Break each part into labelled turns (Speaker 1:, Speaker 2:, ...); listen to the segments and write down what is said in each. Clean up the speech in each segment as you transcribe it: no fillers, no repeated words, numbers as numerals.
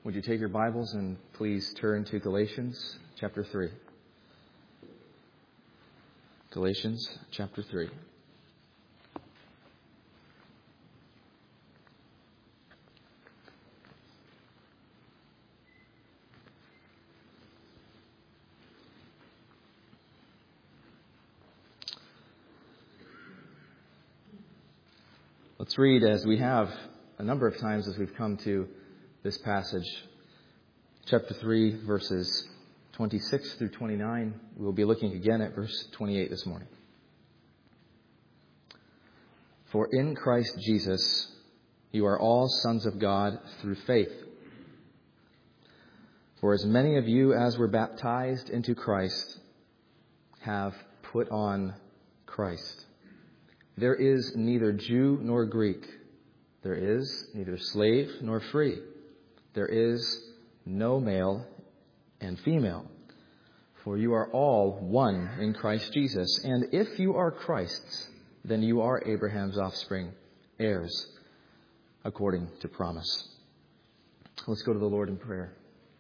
Speaker 1: Would you take your Bibles and please turn to Galatians chapter 3. Galatians chapter 3. Let's read, as we have a number of times as we've come to this passage, chapter 3, verses 26 through 29. We will be looking again at verse 28 this morning. For in Christ Jesus you are all sons of God through faith. For as many of you as were baptized into Christ have put on Christ. There is neither Jew nor Greek. There is neither slave nor free. There is no male and female. For you are all one in Christ Jesus. And if you are Christ's, then you are Abraham's offspring, heirs, according to promise. Let's go to the Lord in prayer.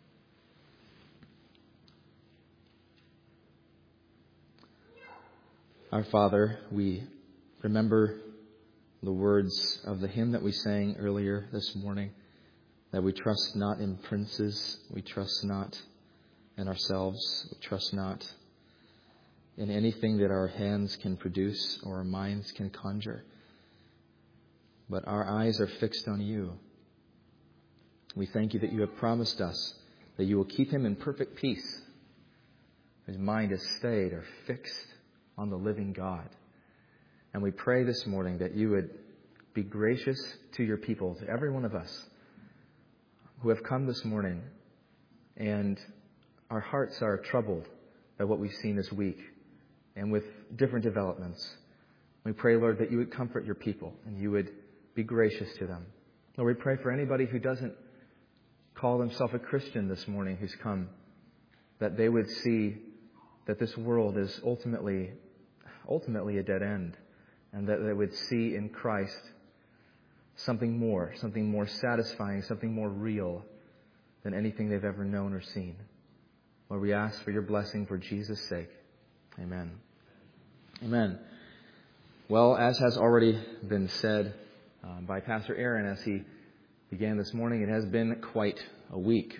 Speaker 1: Our Father, we remember the words of the hymn that we sang earlier this morning, that we trust not in princes, we trust not in ourselves, we trust not in anything that our hands can produce or our minds can conjure. But our eyes are fixed on you. We thank you that you have promised us that you will keep him in perfect peace. His mind is stayed or fixed on the living God. And we pray this morning that you would be gracious to your people, to every one of us who have come this morning, and our hearts are troubled by what we've seen this week and with different developments. We pray, Lord, that you would comfort your people and you would be gracious to them. Lord, we pray for anybody who doesn't call themselves a Christian this morning who's come, that they would see that this world is ultimately a dead end. And that they would see in Christ something more satisfying, something more real than anything they've ever known or seen. Lord, we ask for your blessing for Jesus' sake. Amen. Amen. Well, as has already been said by Pastor Aaron as he began this morning, it has been quite a week.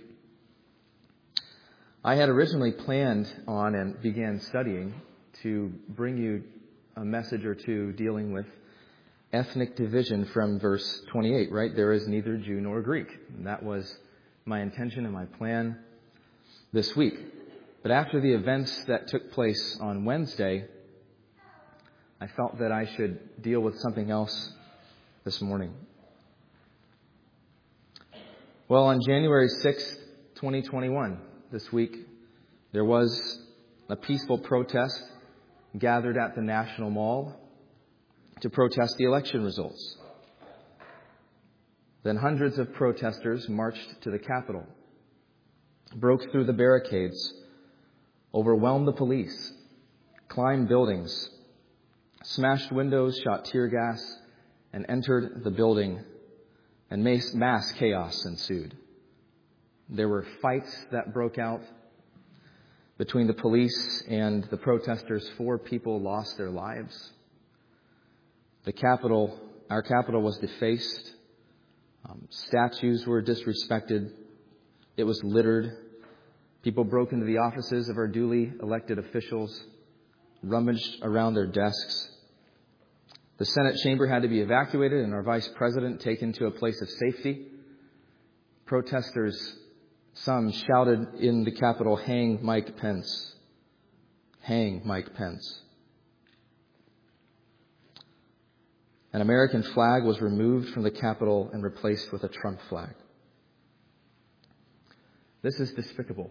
Speaker 1: I had originally planned on and began studying to bring you a message or two dealing with ethnic division from verse 28, right? There is neither Jew nor Greek. And that was my intention and my plan this week. But after the events that took place on Wednesday, I felt that I should deal with something else this morning. Well, on January 6th, 2021, this week, there was a peaceful protest gathered at the National Mall to protest the election results. Then hundreds of protesters marched to the Capitol, broke through the barricades, overwhelmed the police, climbed buildings, smashed windows, shot tear gas, and entered the building, and mass chaos ensued. There were fights that broke out between the police and the protesters. 4 people lost their lives. Our Capitol was defaced. Statues were disrespected. It was littered. People broke into the offices of our duly elected officials, rummaged around their desks. The Senate chamber had to be evacuated and our vice president taken to a place of safety. Protesters, some shouted in the Capitol, "Hang Mike Pence. Hang Mike Pence." An American flag was removed from the Capitol and replaced with a Trump flag. This is despicable.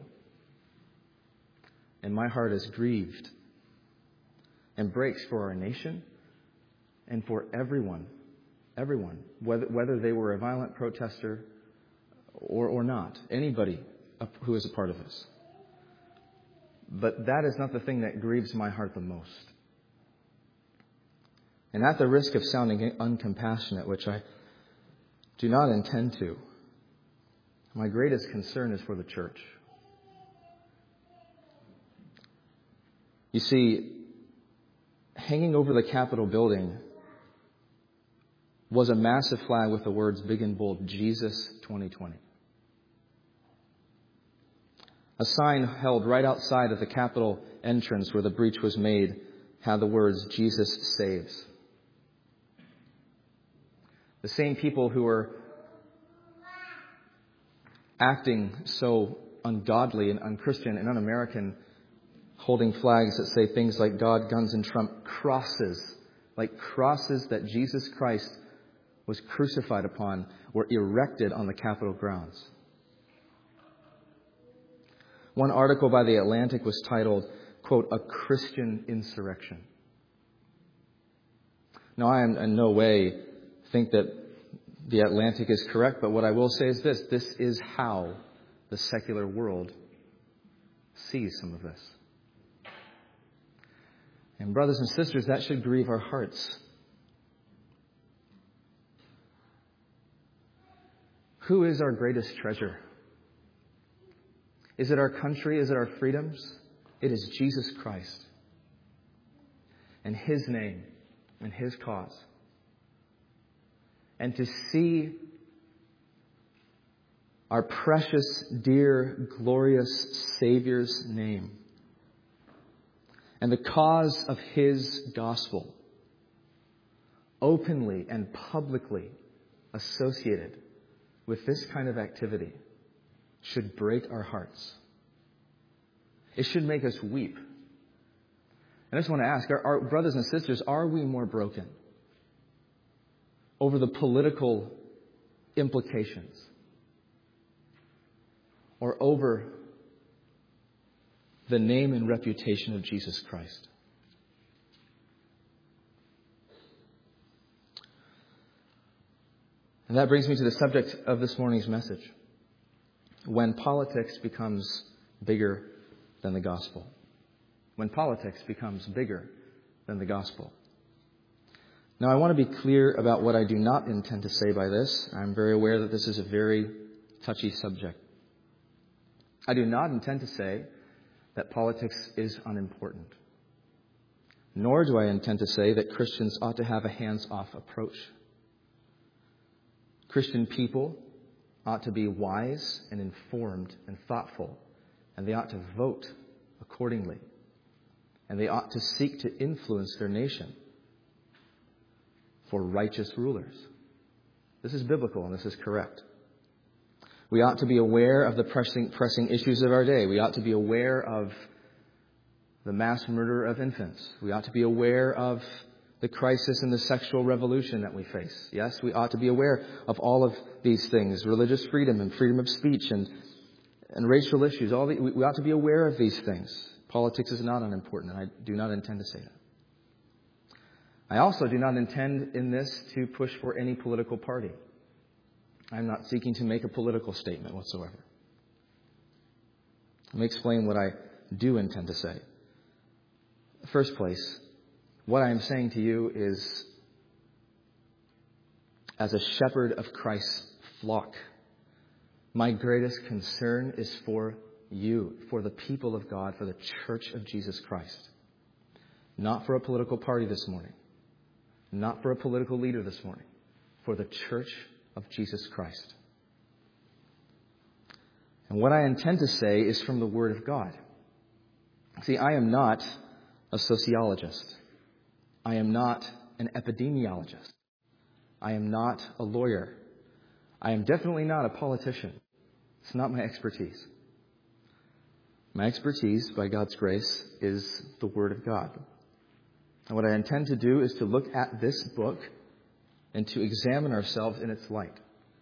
Speaker 1: And my heart is grieved and breaks for our nation and for everyone, whether they were a violent protester or not, anybody who is a part of this. But that is not the thing that grieves my heart the most. And at the risk of sounding uncompassionate, which I do not intend to, My greatest concern is for the church. You see, hanging over the Capitol building was a massive flag with the words big and bold, Jesus 2020. A sign held right outside of the Capitol entrance where the breach was made had the words, Jesus saves. The same people who were acting so ungodly and unchristian and un-American, holding flags that say things like God, guns, and Trump, crosses that Jesus Christ was crucified upon, were erected on the Capitol grounds. One article by The Atlantic was titled, quote, "A Christian Insurrection." Now, I in no way think that The Atlantic is correct, but what I will say is this. This is how the secular world sees some of this. And brothers and sisters, that should grieve our hearts. Who is our greatest treasure? Is it our country? Is it our freedoms? It is Jesus Christ and His name and His cause. And to see our precious, dear, glorious Savior's name and the cause of His gospel openly and publicly associated with this kind of activity should break our hearts. It should make us weep. And I just want to ask, our brothers and sisters, are we more broken over the political implications or over the name and reputation of Jesus Christ? And that brings me to the subject of this morning's message. When politics becomes bigger than the gospel. When politics becomes bigger than the gospel. Now, I want to be clear about what I do not intend to say by this. I'm very aware that this is a very touchy subject. I do not intend to say that politics is unimportant. Nor do I intend to say that Christians ought to have a hands-off approach. Christian people ought to be wise and informed and thoughtful, and they ought to vote accordingly, and they ought to seek to influence their nation for righteous rulers. This is biblical and this is correct. We ought to be aware of the pressing issues of our day. We ought to be aware of the mass murder of infants. We ought to be aware of the crisis in the sexual revolution that we face. Yes, we ought to be aware of all of these things, religious freedom and freedom of speech and racial issues. We ought to be aware of these things. Politics is not unimportant, and I do not intend to say that. I also do not intend in this to push for any political party. I'm not seeking to make a political statement whatsoever. Let me explain what I do intend to say. In the first place, what I am saying to you is, as a shepherd of Christ's flock, my greatest concern is for you, for the people of God, for the church of Jesus Christ. Not for a political party this morning. Not for a political leader this morning. For the church of Jesus Christ. And what I intend to say is from the Word of God. See, I am not a sociologist. I am not an epidemiologist. I am not a lawyer. I am definitely not a politician. It's not my expertise. My expertise, by God's grace, is the Word of God. And what I intend to do is to look at this book and to examine ourselves in its light.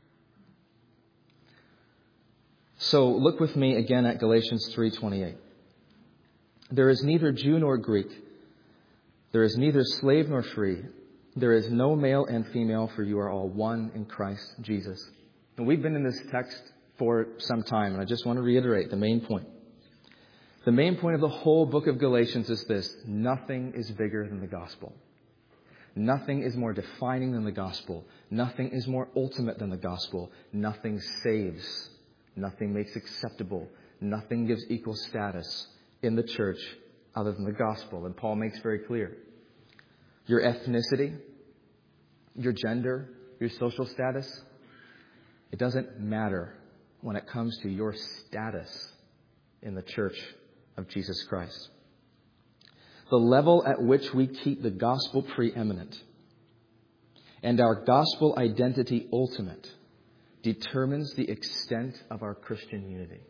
Speaker 1: So look with me again at Galatians 3:28. There is neither Jew nor Greek. There is neither slave nor free. There is no male and female, for you are all one in Christ Jesus. And we've been in this text for some time, and I just want to reiterate the main point. The main point of the whole book of Galatians is this: nothing is bigger than the gospel. Nothing is more defining than the gospel. Nothing is more ultimate than the gospel. Nothing saves Nothing makes acceptable. Nothing gives equal status in the church other than the gospel. And Paul makes very clear. Your ethnicity, your gender, your social status, it doesn't matter when it comes to your status in the church of Jesus Christ. The level at which we keep the gospel preeminent and our gospel identity ultimate determines the extent of our Christian unity.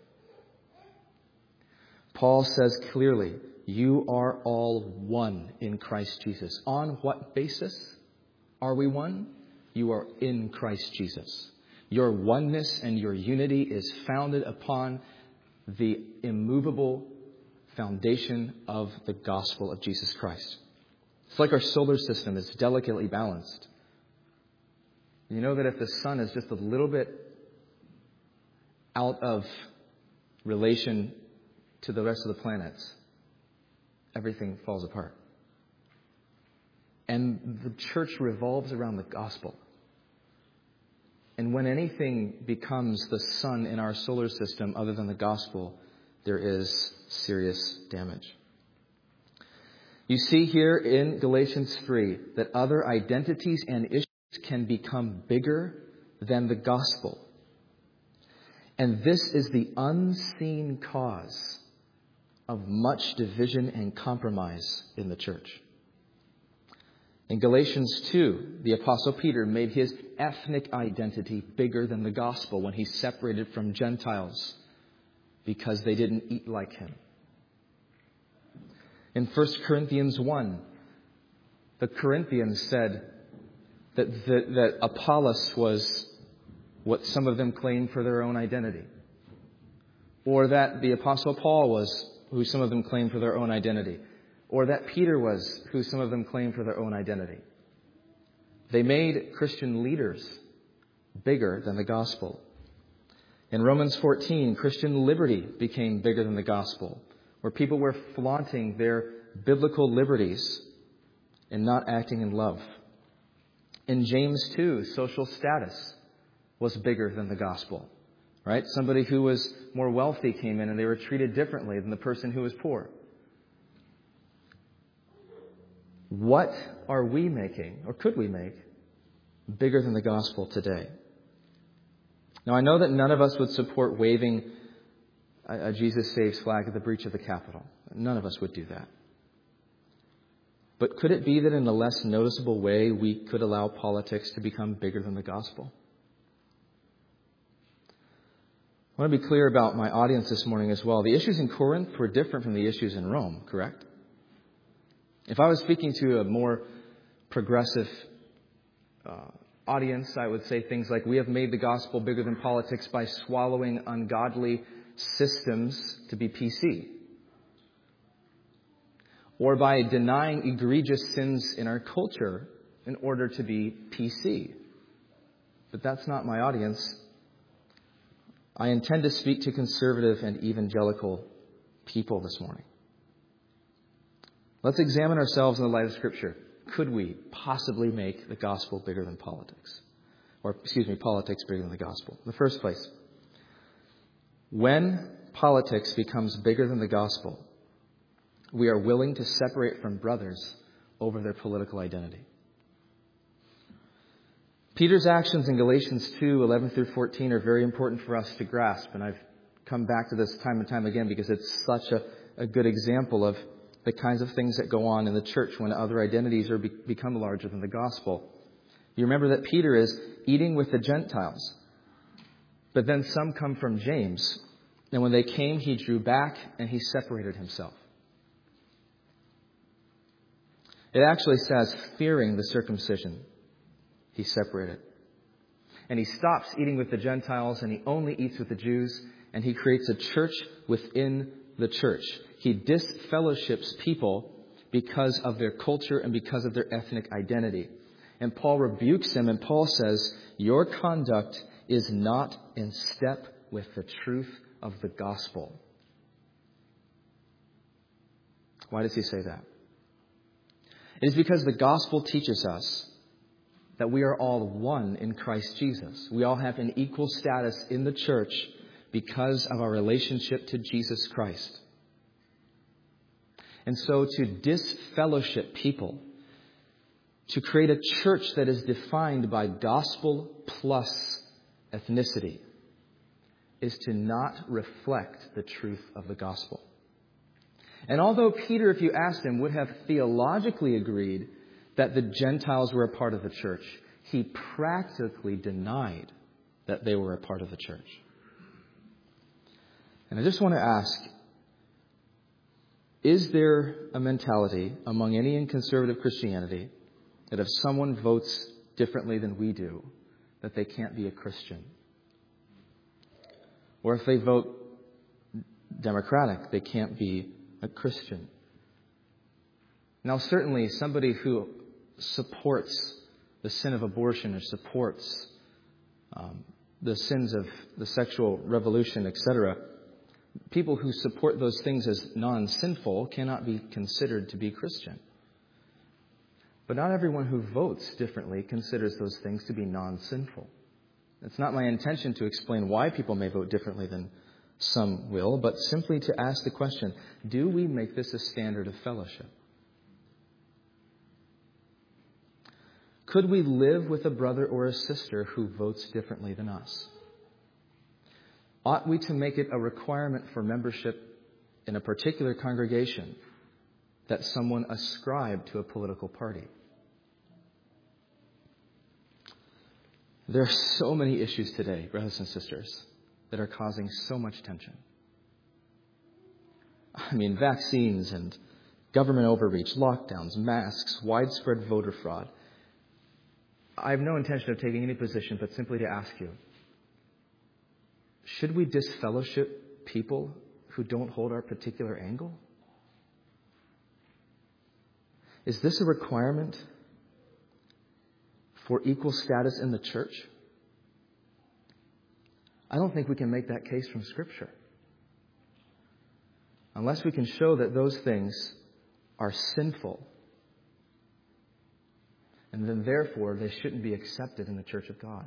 Speaker 1: Paul says clearly, you are all one in Christ Jesus. On what basis are we one? You are in Christ Jesus. Your oneness and your unity is founded upon the immovable foundation of the gospel of Jesus Christ. It's like our solar system is delicately balanced. You know that if the sun is just a little bit out of relation to the rest of the planets, everything falls apart. And the church revolves around the gospel. And when anything becomes the sun in our solar system other than the gospel, there is serious damage. You see here in Galatians 3 that other identities and issues can become bigger than the gospel. And this is the unseen cause of much division and compromise in the church. In Galatians 2, the Apostle Peter made his ethnic identity bigger than the gospel when he separated from Gentiles because they didn't eat like him. In 1 Corinthians 1, the Corinthians said that Apollos was what some of them claimed for their own identity. Or that the Apostle Paul was who some of them claimed for their own identity. Or that Peter was who some of them claimed for their own identity. They made Christian leaders bigger than the gospel. In Romans 14, Christian liberty became bigger than the gospel, where people were flaunting their biblical liberties and not acting in love. In James 2, social status was bigger than the gospel, right? Somebody who was more wealthy came in and they were treated differently than the person who was poor. What are we making, or could we make, bigger than the gospel today? Now, I know that none of us would support waving a Jesus Saves flag at the breach of the Capitol. None of us would do that. But could it be that in a less noticeable way, we could allow politics to become bigger than the gospel? I want to be clear about my audience this morning as well. The issues in Corinth were different from the issues in Rome, correct? If I was speaking to a more progressive audience, I would say things like, we have made the gospel bigger than politics by swallowing ungodly systems to be PC. Or by denying egregious sins in our culture in order to be PC. But that's not my audience. I intend to speak to conservative and evangelical people this morning. Let's examine ourselves in the light of Scripture. Could we possibly make the gospel bigger than politics? Politics bigger than the gospel. In the first place, when politics becomes bigger than the gospel, we are willing to separate from brothers over their political identity. Peter's actions in Galatians 2:11 through 14 are very important for us to grasp. And I've come back to this time and time again because it's such a good example of the kinds of things that go on in the church when other identities become larger than the gospel. You remember that Peter is eating with the Gentiles. But then some come from James. And when they came, he drew back and he separated himself. It actually says, fearing the circumcision, he separated. And he stops eating with the Gentiles and he only eats with the Jews. And he creates a church within the church. He disfellowships people because of their culture and because of their ethnic identity. And Paul rebukes him, and Paul says, your conduct is not in step with the truth of the gospel. Why does he say that? It is because the gospel teaches us that we are all one in Christ Jesus. We all have an equal status in the church because of our relationship to Jesus Christ. And so to disfellowship people, to create a church that is defined by gospel plus ethnicity, is to not reflect the truth of the gospel. And although Peter, if you asked him, would have theologically agreed that the Gentiles were a part of the church, he practically denied that they were a part of the church. And I just want to ask, is there a mentality among any in conservative Christianity that if someone votes differently than we do, that they can't be a Christian? Or if they vote Democratic, they can't be a Christian? Now, certainly somebody who supports the sin of abortion or supports the sins of the sexual revolution, etc., people who support those things as non-sinful cannot be considered to be Christian. But not everyone who votes differently considers those things to be non-sinful. It's not my intention to explain why people may vote differently than some will, but simply to ask the question, do we make this a standard of fellowship? Could we live with a brother or a sister who votes differently than us? Ought we to make it a requirement for membership in a particular congregation that someone ascribe to a political party? There are so many issues today, brothers and sisters, that are causing so much tension. I mean, vaccines and government overreach, lockdowns, masks, widespread voter fraud. I have no intention of taking any position, but simply to ask you, should we disfellowship people who don't hold our particular angle? Is this a requirement for equal status in the church? I don't think we can make that case from Scripture, unless we can show that those things are sinful, and then therefore they shouldn't be accepted in the church of God.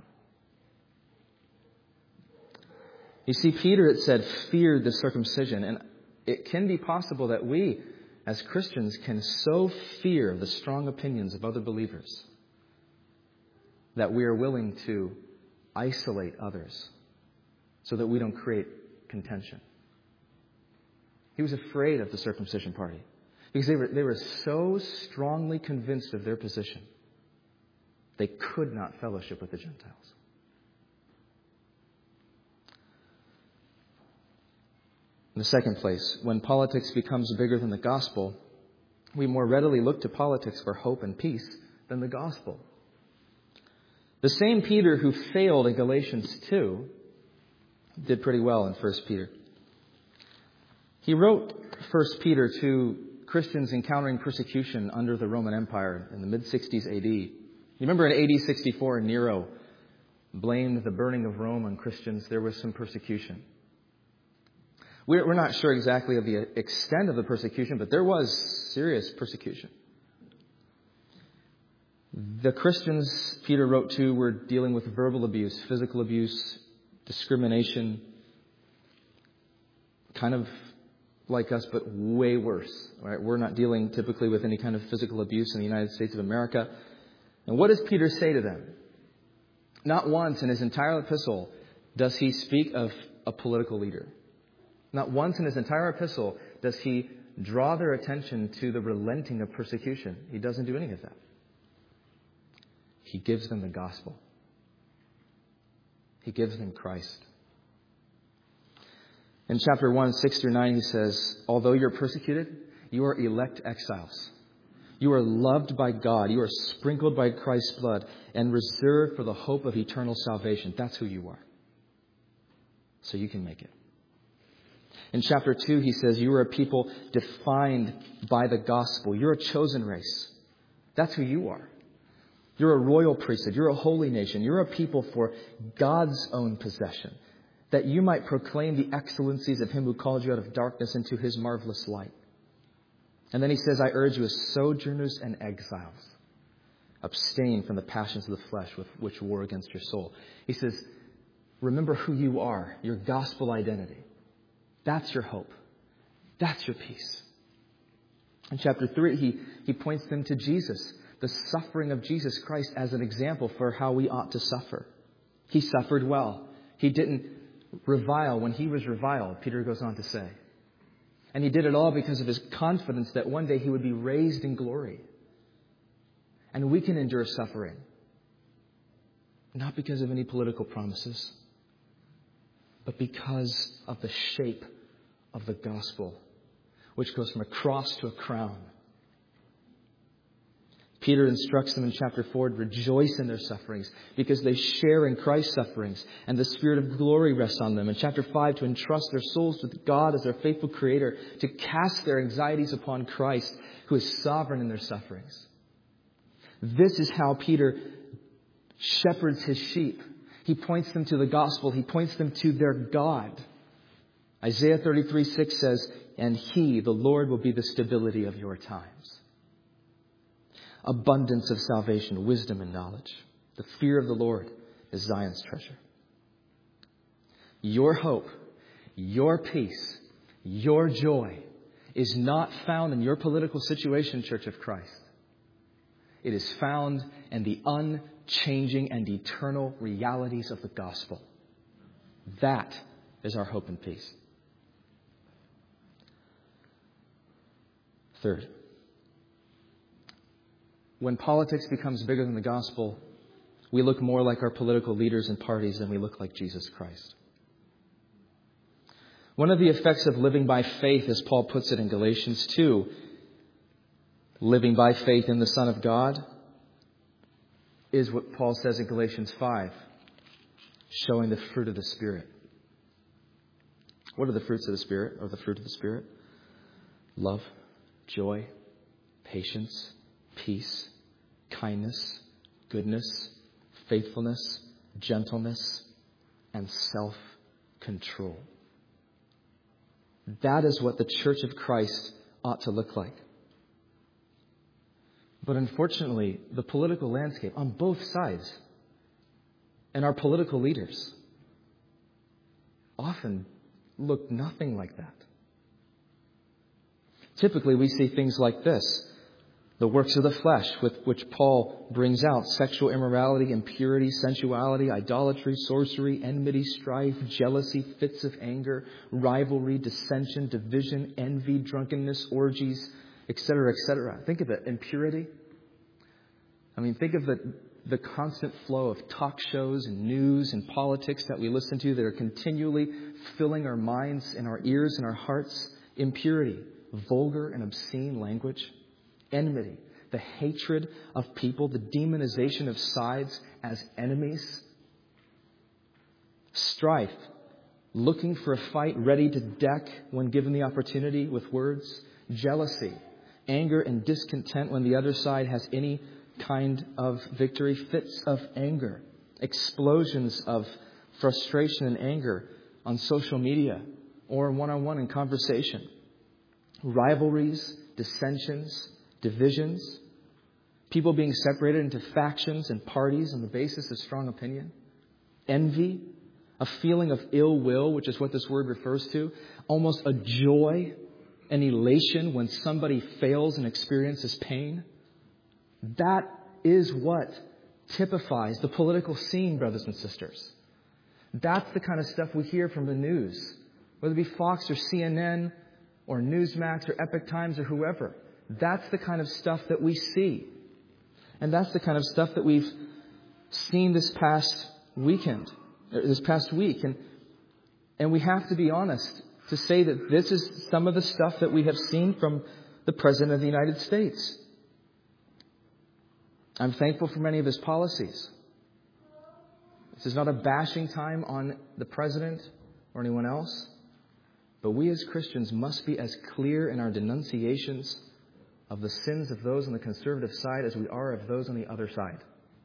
Speaker 1: You see, Peter, it said, feared the circumcision. And it can be possible that we, as Christians, can so fear the strong opinions of other believers that we are willing to isolate others so that we don't create contention. He was afraid of the circumcision party because they were so strongly convinced of their position, they could not fellowship with the Gentiles. In the second place, when politics becomes bigger than the gospel, we more readily look to politics for hope and peace than the gospel. The same Peter who failed in Galatians 2 did pretty well in 1 Peter. He wrote 1 Peter to Christians encountering persecution under the Roman Empire in the mid-60s AD. You remember in AD 64, Nero blamed the burning of Rome on Christians. There was some persecution. We're not sure exactly of the extent of the persecution, but there was serious persecution. The Christians Peter wrote to were dealing with verbal abuse, physical abuse, discrimination, kind of like us, but way worse. Right? We're not dealing typically with any kind of physical abuse in the United States of America. And what does Peter say to them? Not once in his entire epistle does he speak of a political leader. Not once in his entire epistle does he draw their attention to the relenting of persecution. He doesn't do any of that. He gives them the gospel. He gives them Christ. In chapter 1, 6 through 9, he says, although you're persecuted, you are elect exiles. You are loved by God. You are sprinkled by Christ's blood and reserved for the hope of eternal salvation. That's who you are. So you can make it. In chapter 2, he says, you are a people defined by the gospel. You're a chosen race. That's who you are. You're a royal priesthood. You're a holy nation. You're a people for God's own possession, that you might proclaim the excellencies of him who called you out of darkness into his marvelous light. And then he says, I urge you as sojourners and exiles, abstain from the passions of the flesh with which war against your soul. He says, remember who you are, your gospel identity. That's your hope. That's your peace. In chapter 3, he points them to Jesus, the suffering of Jesus Christ as an example for how we ought to suffer. He suffered well. He didn't revile when he was reviled, Peter goes on to say. And he did it all because of his confidence that one day he would be raised in glory. And we can endure suffering, not because of any political promises, but because of the shape of the gospel, which goes from a cross to a crown. Peter instructs them in chapter 4 to rejoice in their sufferings because they share in Christ's sufferings and the Spirit of glory rests on them. In chapter 5, to entrust their souls with God as their faithful Creator, to cast their anxieties upon Christ, who is sovereign in their sufferings. This is how Peter shepherds his sheep. He points them to the gospel. He points them to their God. Isaiah 33:6 says, "And He, the Lord, will be the stability of your times." Abundance of salvation, wisdom, and knowledge. The fear of the Lord is Zion's treasure. Your hope, your peace, your joy is not found in your political situation, Church of Christ. It is found in the unchanging and eternal realities of the gospel. That is our hope and peace. Third, when politics becomes bigger than the gospel, we look more like our political leaders and parties than we look like Jesus Christ. One of the effects of living by faith, as Paul puts it in Galatians 2, living by faith in the Son of God, is what Paul says in Galatians 5, showing the fruit of the Spirit. What are the fruits of the Spirit, or the fruit of the Spirit? Love, joy, patience, peace, kindness, goodness, faithfulness, gentleness, and self-control. That is what the Church of Christ ought to look like. But unfortunately, the political landscape on both sides and our political leaders often look nothing like that. Typically, we see things like this. The works of the flesh, with which Paul brings out sexual immorality, impurity, sensuality, idolatry, sorcery, enmity, strife, jealousy, fits of anger, rivalry, dissension, division, envy, drunkenness, orgies, etc., etc. Think of it, impurity. I mean, think of the constant flow of talk shows and news and politics that we listen to that are continually filling our minds and our ears and our hearts. Impurity, vulgar and obscene language. Enmity, the hatred of people, the demonization of sides as enemies. Strife, looking for a fight, ready to deck when given the opportunity with words. Jealousy, anger and discontent when the other side has any kind of victory. Fits of anger, explosions of frustration and anger on social media or one-on-one in conversation. Rivalries, dissensions, divisions, people being separated into factions and parties on the basis of strong opinion. Envy, a feeling of ill will, which is what this word refers to. Almost a joy, an elation when somebody fails and experiences pain. That is what typifies the political scene, brothers and sisters. That's the kind of stuff we hear from the news, whether it be Fox or CNN or Newsmax or Epoch Times or whoever. That's the kind of stuff that we see. And that's the kind of stuff that we've seen this past week. And we have to be honest to say that this is some of the stuff that we have seen from the President of the United States. I'm thankful for many of his policies. This is not a bashing time on the President or anyone else. But we as Christians must be as clear in our denunciations of the sins of those on the conservative side as we are of those on the other side.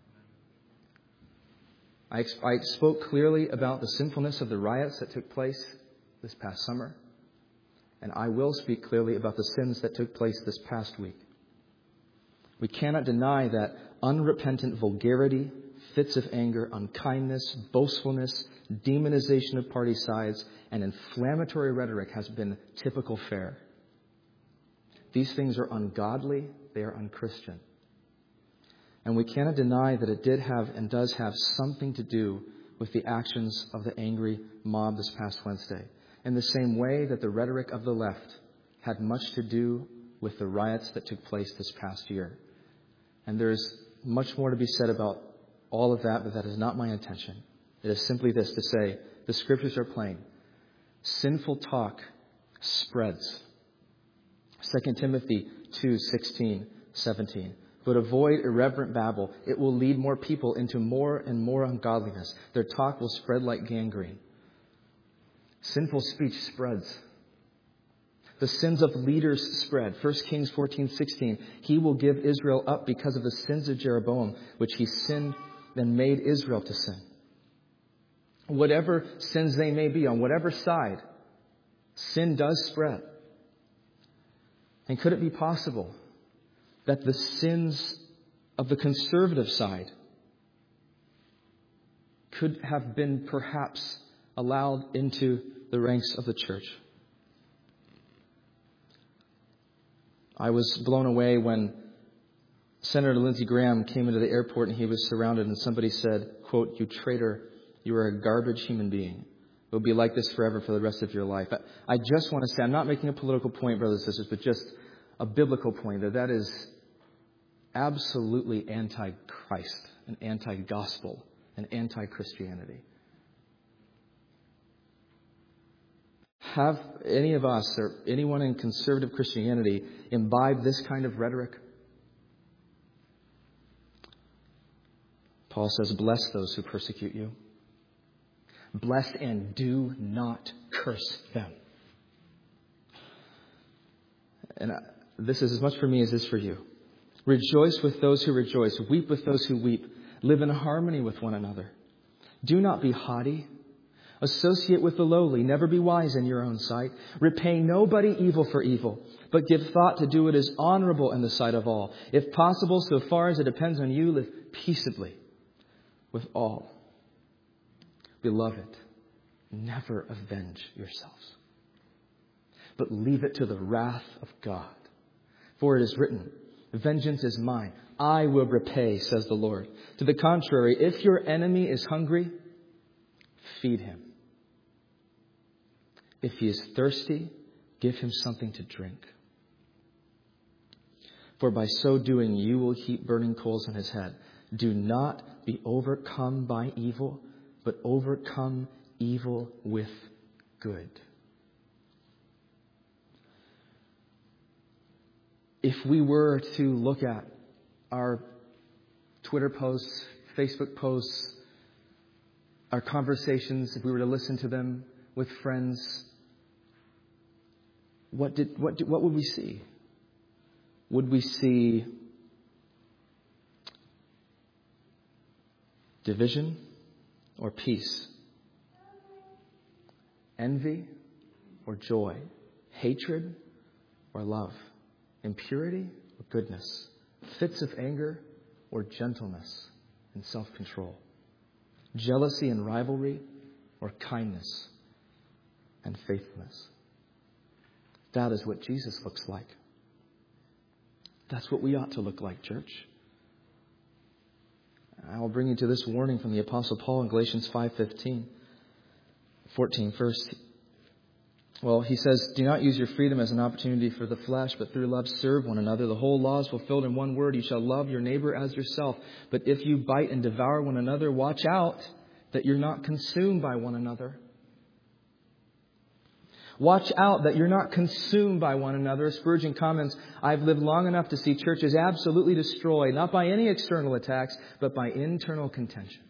Speaker 1: I spoke clearly about the sinfulness of the riots that took place this past summer. And I will speak clearly about the sins that took place this past week. We cannot deny that unrepentant vulgarity, fits of anger, unkindness, boastfulness, demonization of party sides, and inflammatory rhetoric has been typical fare. These things are ungodly. They are unchristian. And we cannot deny that it did have and does have something to do with the actions of the angry mob this past Wednesday, in the same way that the rhetoric of the left had much to do with the riots that took place this past year. And there's much more to be said about all of that, but that is not my intention. It is simply this, to say, the Scriptures are plain. Sinful talk spreads. 2 Timothy 2:16, 17. But avoid irreverent babble. It will lead more people into more and more ungodliness. Their talk will spread like gangrene. Sinful speech spreads. The sins of leaders spread. 1 Kings 14:16. He will give Israel up because of the sins of Jeroboam, which he sinned and made Israel to sin. Whatever sins they may be, on whatever side, sin does spread. And could it be possible that the sins of the conservative side could have been perhaps allowed into the ranks of the church? I was blown away when Senator Lindsey Graham came into the airport and he was surrounded and somebody said, quote, "You traitor, you are a garbage human being. It will be like this forever for the rest of your life." I just want to say, I'm not making a political point, brothers and sisters, but just a biblical point, that is absolutely anti-Christ and anti-gospel and anti-Christianity. Have any of us or anyone in conservative Christianity imbibed this kind of rhetoric? Paul says, bless those who persecute you. Bless and do not curse them. And this is as much for me as it is for you. Rejoice with those who rejoice. Weep with those who weep. Live in harmony with one another. Do not be haughty. Associate with the lowly. Never be wise in your own sight. Repay nobody evil for evil, but give thought to do what is honorable in the sight of all. If possible, so far as it depends on you, live peaceably with all. Beloved, never avenge yourselves, but leave it to the wrath of God. For it is written, vengeance is mine. I will repay, says the Lord. To the contrary, if your enemy is hungry, feed him. If he is thirsty, give him something to drink. For by so doing, you will heap burning coals on his head. Do not be overcome by evil, but overcome evil with good. If we were to look at our Twitter posts, Facebook posts, our conversations, if we were to listen to them with friends, what would we see? Would we see division or peace? Envy or joy? Hatred or love? Impurity or goodness? Fits of anger or gentleness and self-control? Jealousy and rivalry or kindness and faithfulness? That is what Jesus looks like. That's what we ought to look like, church. I will bring you to this warning from the Apostle Paul in Galatians 5:14 first. Well, he says, do not use your freedom as an opportunity for the flesh, but through love serve one another. The whole law is fulfilled in one word. You shall love your neighbor as yourself. But if you bite and devour one another, watch out that you're not consumed by one another. Watch out that you're not consumed by one another. Spurgeon comments, I've lived long enough to see churches absolutely destroyed, not by any external attacks, but by internal contention.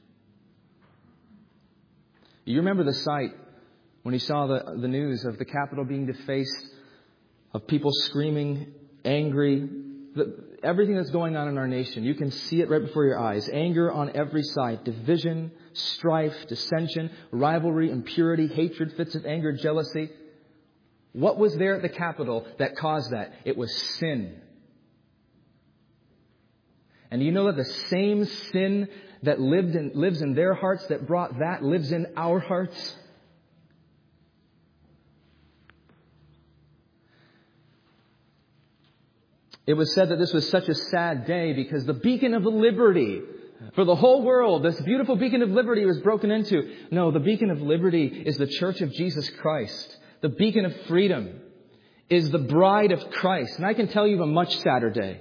Speaker 1: You remember the sight when you saw the news of the Capitol being defaced, of people screaming, angry, everything that's going on in our nation. You can see it right before your eyes. Anger on every side, division, strife, dissension, rivalry, impurity, hatred, fits of anger, jealousy. What was there at the Capitol that caused that? It was sin. And you know that the same sin that lives in their hearts, that brought that, lives in our hearts. It was said that this was such a sad day because the beacon of liberty for the whole world, this beautiful beacon of liberty, was broken into. No, the beacon of liberty is the church of Jesus Christ. The beacon of freedom is the bride of Christ. And I can tell you of a much sadder day.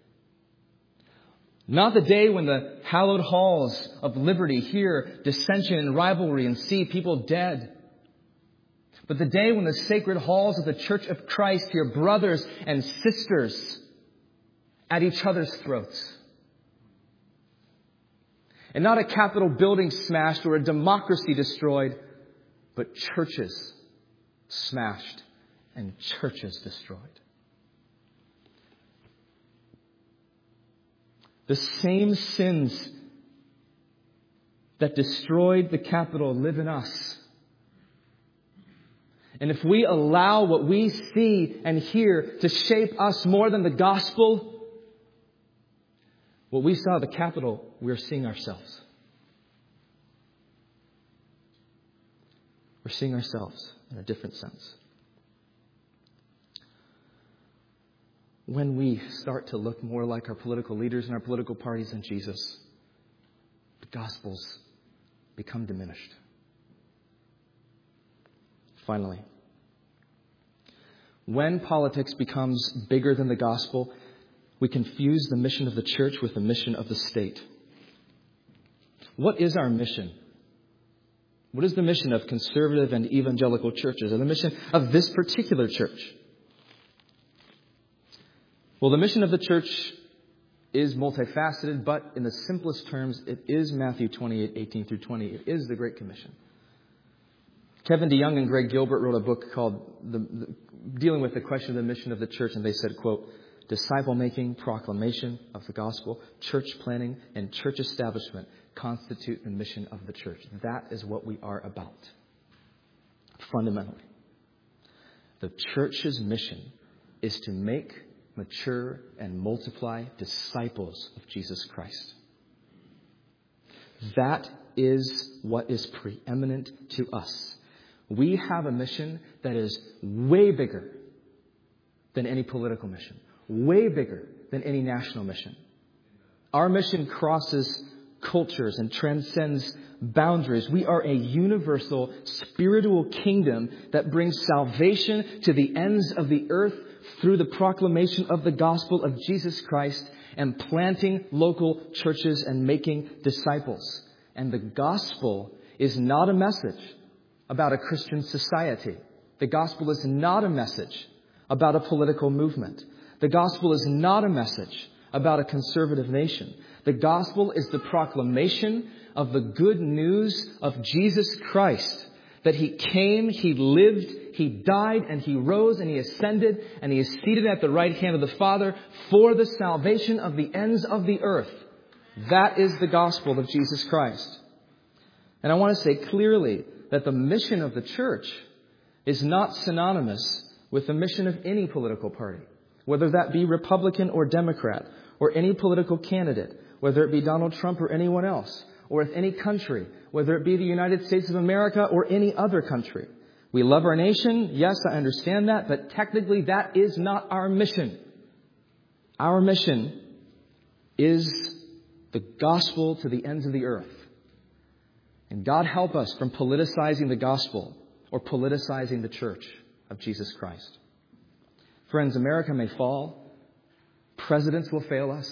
Speaker 1: Not the day when the hallowed halls of liberty hear dissension and rivalry and see people dead. But the day when the sacred halls of the Church of Christ hear brothers and sisters at each other's throats. And not a Capitol building smashed or a democracy destroyed, but churches smashed and churches destroyed. The same sins that destroyed the Capitol live in us. And if we allow what we see and hear to shape us more than the gospel, what we saw at the Capitol, we're seeing ourselves. We're seeing ourselves in a different sense. When we start to look more like our political leaders and our political parties than Jesus, the Gospels become diminished. Finally, when politics becomes bigger than the gospel, we confuse the mission of the church with the mission of the state. What is our mission? What is the mission of conservative and evangelical churches, or the mission of this particular church? Well, the mission of the church is multifaceted, but in the simplest terms, it is Matthew 28:18-20. It is the Great Commission. Kevin DeYoung and Greg Gilbert wrote a book called dealing with the question of the mission of the church, and they said, quote, "Disciple-making, proclamation of the gospel, church planning, and church establishment constitute the mission of the church." That is what we are about. Fundamentally, the church's mission is to make, mature, and multiply disciples of Jesus Christ. That is what is preeminent to us. We have a mission that is way bigger than any political mission, way bigger than any national mission. Our mission crosses cultures and transcends boundaries. We are a universal spiritual kingdom that brings salvation to the ends of the earth through the proclamation of the gospel of Jesus Christ and planting local churches and making disciples. And the gospel is not a message about a Christian society. The gospel is not a message about a political movement. The gospel is not a message about a conservative nation. The gospel is the proclamation of the good news of Jesus Christ. That He came, He lived, He died, and He rose, and He ascended, and He is seated at the right hand of the Father for the salvation of the ends of the earth. That is the gospel of Jesus Christ. And I want to say clearly that the mission of the church is not synonymous with the mission of any political party, whether that be Republican or Democrat, or any political candidate, whether it be Donald Trump or anyone else, or with any country, whether it be the United States of America or any other country. We love our nation. Yes, I understand that, but technically that is not our mission. Our mission is the gospel to the ends of the earth. And God help us from politicizing the gospel or politicizing the church of Jesus Christ. Friends, America may fall. Presidents will fail us.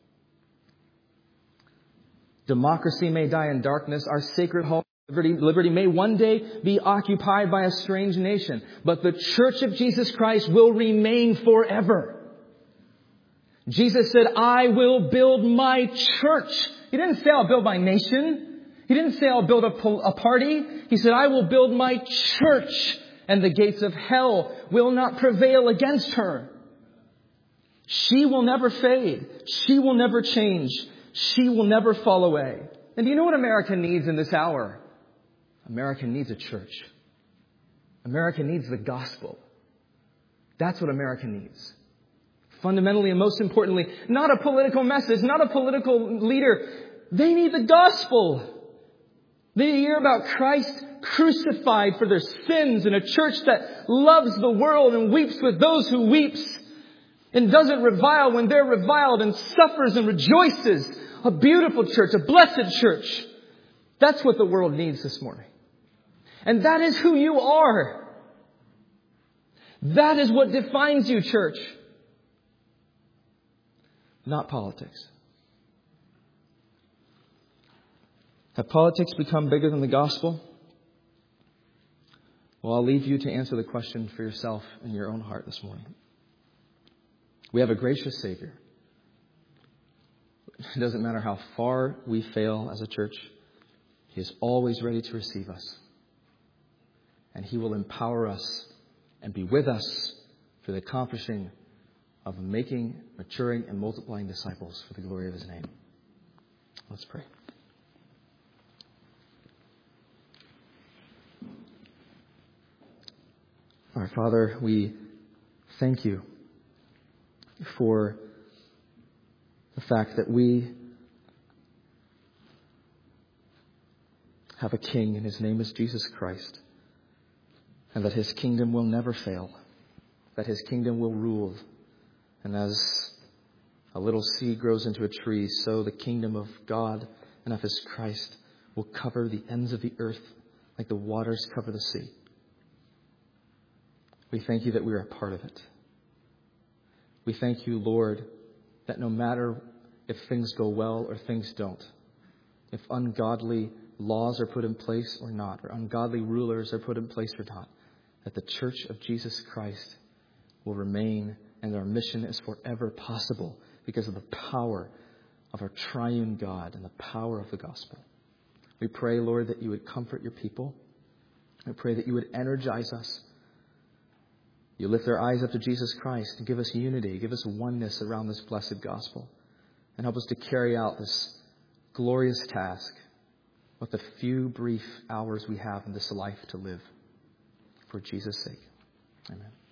Speaker 1: Democracy may die in darkness. Our sacred hall of liberty may one day be occupied by a strange nation. But the church of Jesus Christ will remain forever. Jesus said, "I will build my church." He didn't say, "I'll build my nation." He didn't say, "I'll build a party." He said, "I will build my church, and the gates of hell will not prevail against her." She will never fade. She will never change. She will never fall away. And do you know what America needs in this hour? America needs a church. America needs the gospel. That's what America needs. Fundamentally and most importantly, not a political message, not a political leader. They need the gospel. They need to hear about Christ crucified for their sins in a church that loves the world and weeps with those who weeps and doesn't revile when they're reviled and suffers and rejoices. A beautiful church, a blessed church. That's what the world needs this morning. And that is who you are. That is what defines you, church. Not politics. Have politics become bigger than the gospel? Well, I'll leave you to answer the question for yourself in your own heart this morning. We have a gracious Savior. It doesn't matter how far we fail as a church. He is always ready to receive us. And He will empower us and be with us for the accomplishing of making, maturing, and multiplying disciples for the glory of His name. Let's pray. Our Father, we thank You for the fact that we have a King, and His name is Jesus Christ, and that His kingdom will never fail, that His kingdom will rule. And as a little seed grows into a tree, so the kingdom of God and of His Christ will cover the ends of the earth like the waters cover the sea. We thank You that we are a part of it. We thank You, Lord, that no matter if things go well or things don't, if ungodly laws are put in place or not, or ungodly rulers are put in place or not, that the church of Jesus Christ will remain, and our mission is forever possible because of the power of our triune God and the power of the gospel. We pray, Lord, that You would comfort Your people. We pray that You would energize us. You lift our eyes up to Jesus Christ and give us unity, give us oneness around this blessed gospel, and help us to carry out this glorious task with the few brief hours we have in this life to live. For Jesus' sake. Amen.